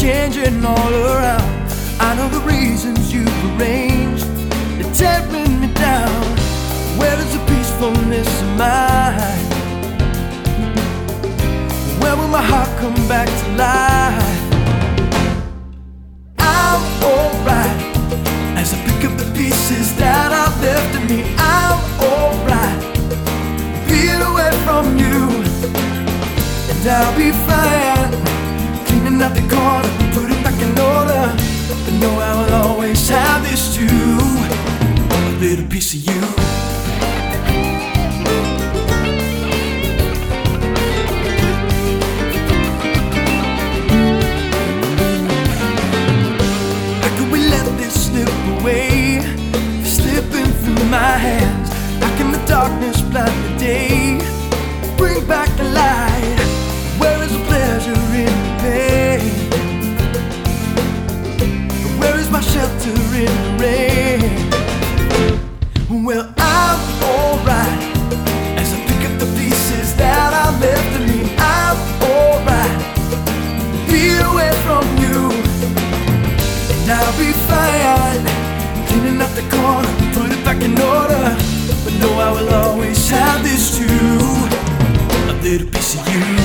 changing all around. I know the reasons you've arranged, they're tearing me down. Where is the peacefulness of mine? Where will my heart come back to life? I'm alright as I pick up the pieces that are left of me. I'm alright being away from you, and I'll be fine cleaning up the corner and putting back in order. But know I will always have this too, a little piece of you. Slipping through my hands, how can the darkness blind the day? Bring back the light. Where is the pleasure in the pain? Where is my shelter in the rain? Well, I'm alright as I pick up the pieces that are left of me. I'm alright be away from you, and I'll be fine cleaning up the corner, put it back in order. But know I will always have this too, a little piece of you.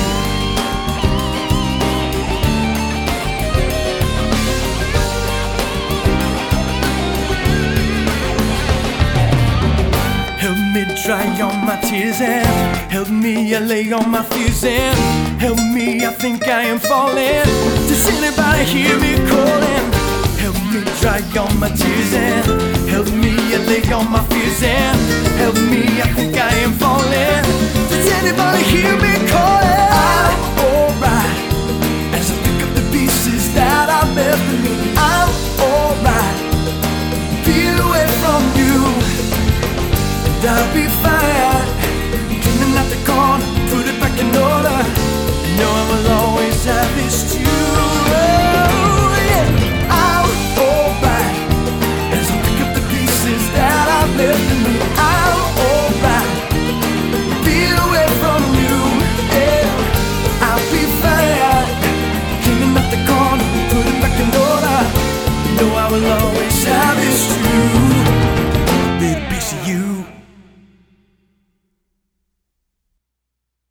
Help me dry all my tears and help me lay all my fears and help me, I think I am falling. Does anybody hear me calling? Help me dry all my tears and help me allay all my fears and help me, I think I am falling.